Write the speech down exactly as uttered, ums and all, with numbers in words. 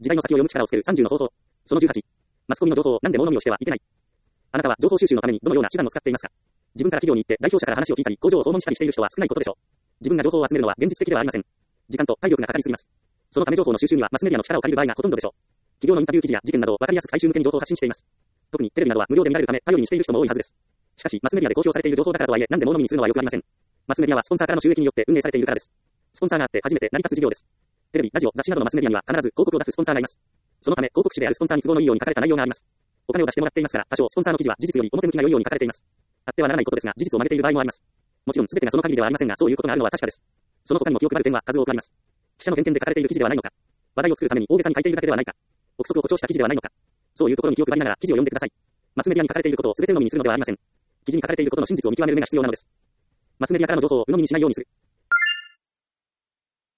時代の先を読む力をつけるさんじゅうの方法。そのじゅうはち。マスコミの情報を何でも物見をしてはいけない。あなたは情報収集のためにどのような手段を使っていますか？自分から企業に行って代表者から話を聞いたり、工場を訪問したりしている人は少ないことでしょう。自分が情報を集めるのは現実的ではありません。時間と体力がかかりすぎます。そのため情報の収集にはマスメディアの力を借りる場合がほとんどでしょう。企業のインタビュー記事や事件などを分かりやすく大衆向けに情報を発信しています。特にテレビなどは無料で見られるため頼りにしている人も多いはずです。しかしマスメディアで公表されている情報だからとはいえ何でも物見にするのは良くありません。マスメディアはスポンサーからの収益によって運営されているからです。スポンサーがあって初めて成り立つ事業です。テレビ、ラジオ、雑誌などのマスメディアには必ず広告を出すスポンサーがいます。そのため広告誌であるスポンサーに都合のいいように書かれた内容があります。お金を出してもらっていますから、多少スポンサーの記事は事実より表向きが良いように書かれています。あってはならないことですが、事実を真似ている場合もあります。もちろん全てがその限りではありませんが、そういうことがあるのは確かです。その他にも気を配る点は数多くあります。記者の点々で書かれている記事ではないのか。話題を作るために大げさに書いているだけではないか。憶測を誇張した記事ではないのか。そういうところに気を配りながら記事を読んでください。マスメディアに書かれていることを全て鵜呑みにするのではありません。記事に書かれていることの真実を見極める目が必要なのです。マスメディアからの情報を鵜呑みにしないようにする。